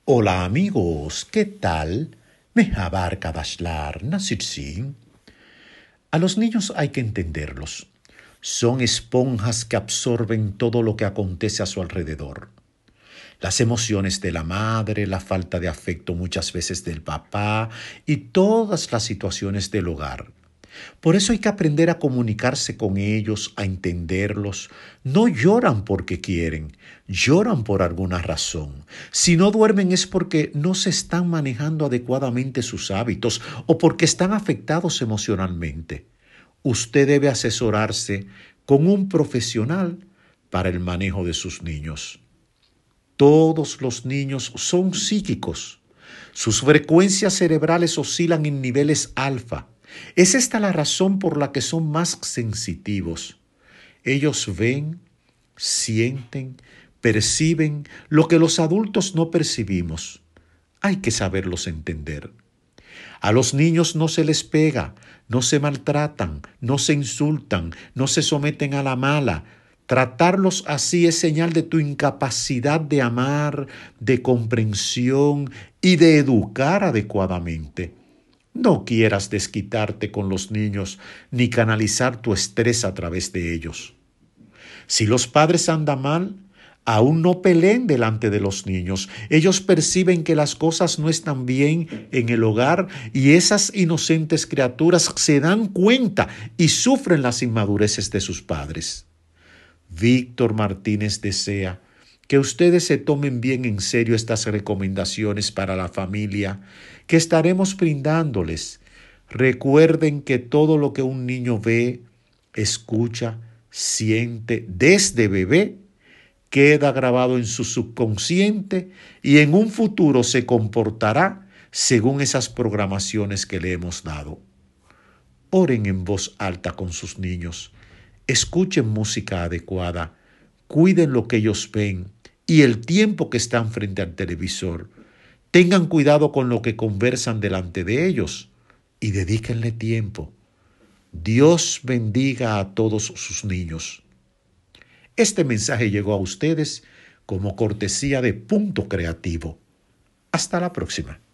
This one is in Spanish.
Hola amigos, ¿qué tal? Merhaba arkadaşlar, nasılsın? A los niños hay que entenderlos. Son esponjas que absorben todo lo que acontece a su alrededor. Las emociones de la madre, la falta de afecto muchas veces del papá y todas las situaciones del hogar. Por eso hay que aprender a comunicarse con ellos, a entenderlos. No lloran porque quieren, lloran por alguna razón. Si no duermen es porque no se están manejando adecuadamente sus hábitos o porque están afectados emocionalmente. Usted debe asesorarse con un profesional para el manejo de sus niños. Todos los niños son psíquicos. Sus frecuencias cerebrales oscilan en niveles alfa. Es esta la razón por la que son más sensitivos. Ellos ven, sienten, perciben lo que los adultos no percibimos. Hay que saberlos entender. A los niños no se les pega, no se maltratan, no se insultan, no se someten a la mala. Tratarlos así es señal de tu incapacidad de amar, de comprensión y de educar adecuadamente. No quieras desquitarte con los niños ni canalizar tu estrés a través de ellos. Si los padres andan mal, aún no peleen delante de los niños. Ellos perciben que las cosas no están bien en el hogar y esas inocentes criaturas se dan cuenta y sufren las inmadureces de sus padres. Víctor Martínez desea que ustedes se tomen bien en serio estas recomendaciones para la familia que estaremos brindándoles. Recuerden que todo lo que un niño ve, escucha, siente desde bebé, queda grabado en su subconsciente y en un futuro se comportará según esas programaciones que le hemos dado. Oren en voz alta con sus niños, escuchen música adecuada, cuiden lo que ellos ven y el tiempo que están frente al televisor. Tengan cuidado con lo que conversan delante de ellos y dedíquenle tiempo. Dios bendiga a todos sus niños. Este mensaje llegó a ustedes como cortesía de Punto Creativo. Hasta la próxima.